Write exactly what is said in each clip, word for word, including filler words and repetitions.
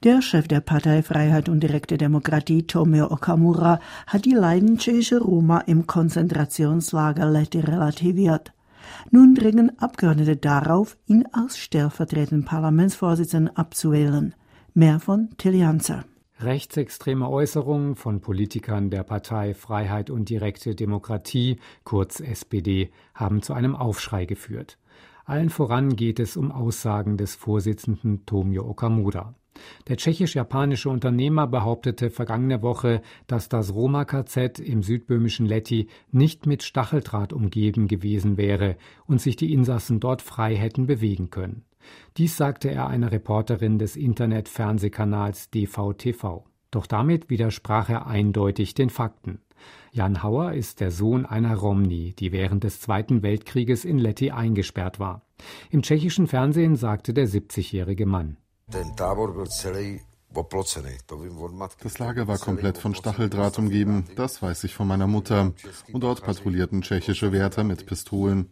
Der Chef der Partei Freiheit und direkte Demokratie, Tomio Okamura, hat die Leiden tschechischer Roma im Konzentrationslager Lety relativiert. Nun dringen Abgeordnete darauf, ihn als stellvertretenden Parlamentsvorsitzenden abzuwählen. Mehr von Till Janzer. Rechtsextreme Äußerungen von Politikern der Partei Freiheit und direkte Demokratie, kurz S P D, haben zu einem Aufschrei geführt. Allen voran geht es um Aussagen des Vorsitzenden Tomio Okamura. Der tschechisch-japanische Unternehmer behauptete vergangene Woche, dass das Roma-K Z im südböhmischen Lety nicht mit Stacheldraht umgeben gewesen wäre und sich die Insassen dort frei hätten bewegen können. Dies sagte er einer Reporterin des Internet-Fernsehkanals D V T V. Doch damit widersprach er eindeutig den Fakten. Jan Hauer ist der Sohn einer Romni, die während des Zweiten Weltkrieges in Lety eingesperrt war. Im tschechischen Fernsehen sagte der siebzigjährige Mann: Das Lager war komplett von Stacheldraht umgeben, das weiß ich von meiner Mutter. Und dort patrouillierten tschechische Wärter mit Pistolen.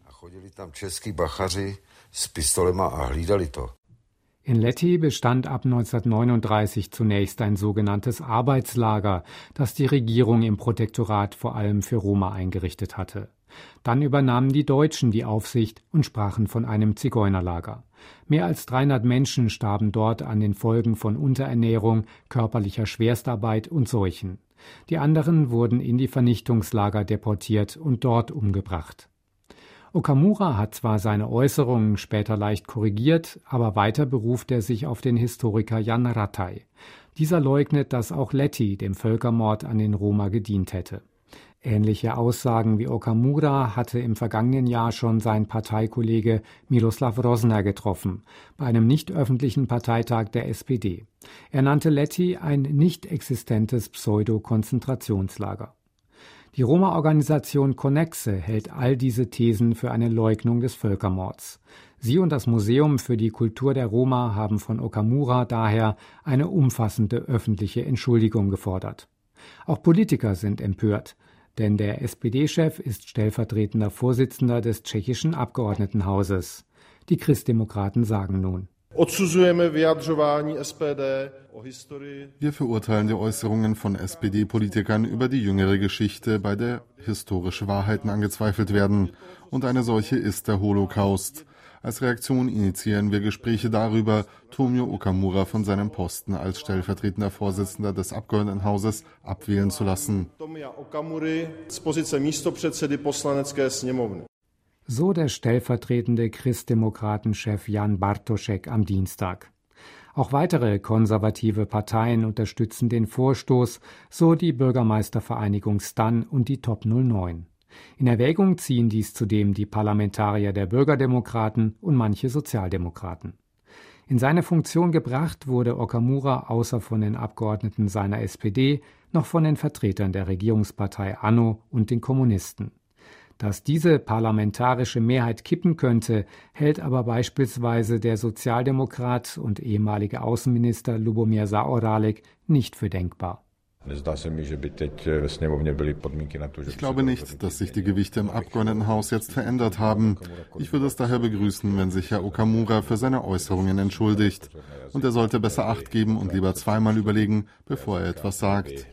In Lety bestand ab neunzehnhundertneununddreißig zunächst ein sogenanntes Arbeitslager, das die Regierung im Protektorat vor allem für Roma eingerichtet hatte. Dann übernahmen die Deutschen die Aufsicht und sprachen von einem Zigeunerlager. Mehr als dreihundert Menschen starben dort an den Folgen von Unterernährung, körperlicher Schwerstarbeit und Seuchen. Die anderen wurden in die Vernichtungslager deportiert und dort umgebracht. Okamura hat zwar seine Äußerungen später leicht korrigiert, aber weiter beruft er sich auf den Historiker Jan Ratay. Dieser leugnet, dass auch Lety dem Völkermord an den Roma gedient hätte. Ähnliche Aussagen wie Okamura hatte im vergangenen Jahr schon sein Parteikollege Miroslav Rozner getroffen, bei einem nicht öffentlichen Parteitag der S P D. Er nannte Lety ein nicht existentes Pseudo-Konzentrationslager. Die Roma-Organisation Connexe hält all diese Thesen für eine Leugnung des Völkermords. Sie und das Museum für die Kultur der Roma haben von Okamura daher eine umfassende öffentliche Entschuldigung gefordert. Auch Politiker sind empört, denn der S P D-Chef ist stellvertretender Vorsitzender des tschechischen Abgeordnetenhauses. Die Christdemokraten sagen nun: Wir verurteilen die Äußerungen von S P D-Politikern über die jüngere Geschichte, bei der historische Wahrheiten angezweifelt werden. Und eine solche ist der Holocaust. Als Reaktion initiieren wir Gespräche darüber, Tomio Okamura von seinem Posten als stellvertretender Vorsitzender des Abgeordnetenhauses abwählen zu lassen. So der stellvertretende Christdemokratenchef Jan Bartošek am Dienstag. Auch weitere konservative Parteien unterstützen den Vorstoß, so die Bürgermeistervereinigung Stan und die Top null neun. In Erwägung ziehen dies zudem die Parlamentarier der Bürgerdemokraten und manche Sozialdemokraten. In seine Funktion gebracht wurde Okamura außer von den Abgeordneten seiner S P D noch von den Vertretern der Regierungspartei ANO und den Kommunisten. Dass diese parlamentarische Mehrheit kippen könnte, hält aber beispielsweise der Sozialdemokrat und ehemalige Außenminister Lubomir Zaorálek nicht für denkbar. Ich glaube nicht, dass sich die Gewichte im Abgeordnetenhaus jetzt verändert haben. Ich würde es daher begrüßen, wenn sich Herr Okamura für seine Äußerungen entschuldigt. Und er sollte besser Acht geben und lieber zweimal überlegen, bevor er etwas sagt.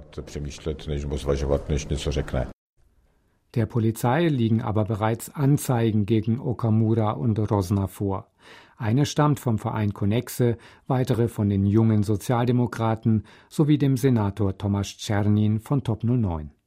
Der Polizei liegen aber bereits Anzeigen gegen Okamura und Rozner vor. Eine stammt vom Verein Connexe, weitere von den jungen Sozialdemokraten sowie dem Senator Tomasz Czernin von Top null neun.